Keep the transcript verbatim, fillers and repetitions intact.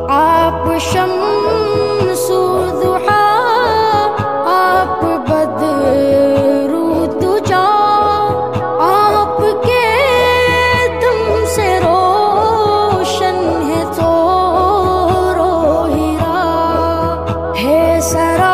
आप शम्सु दुहा, आप बदरू दुजा, आपके दम से रोशन है तो रो हीरा है सरा